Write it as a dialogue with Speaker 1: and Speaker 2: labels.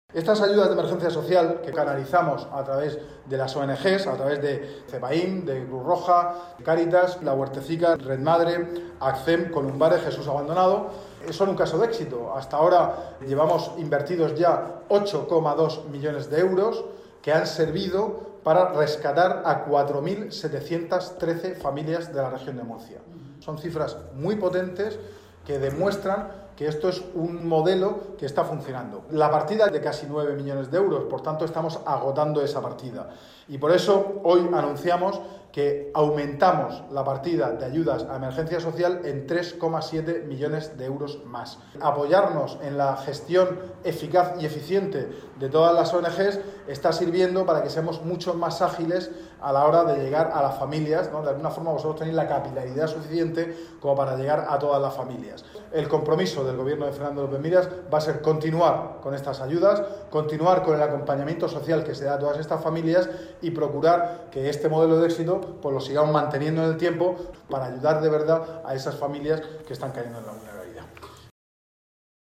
Speaker 1: Estas ayudas de emergencia social que canalizamos a través de las ONGs, a través de CEPAIN, de Cruz Roja, Cáritas, La Huertecica, Red Madre, ACCEM, Columbares, Jesús Abandonado, son un caso de éxito. Hasta ahora llevamos invertidos ya 8,2 millones de euros que han servido para rescatar a 4.713 familias de la región de Murcia. Son cifras muy potentes que demuestran que esto es un modelo que está funcionando. La partida es de casi 9 millones de euros, por tanto estamos agotando esa partida. Y por eso hoy anunciamos que aumentamos la partida de ayudas a emergencia social en 3,7 millones de euros más. Apoyarnos en la gestión eficaz y eficiente de todas las ONGs está sirviendo para que seamos mucho más ágiles a la hora de llegar a las familias, ¿no? De alguna forma vosotros tenéis la capilaridad suficiente como para llegar a todas las familias. El compromiso del gobierno de Fernando López Miras va a ser continuar con estas ayudas, continuar con el acompañamiento social que se da a todas estas familias y procurar que este modelo de éxito pues lo sigamos manteniendo en el tiempo para ayudar de verdad a esas familias que están cayendo en la vulnerabilidad.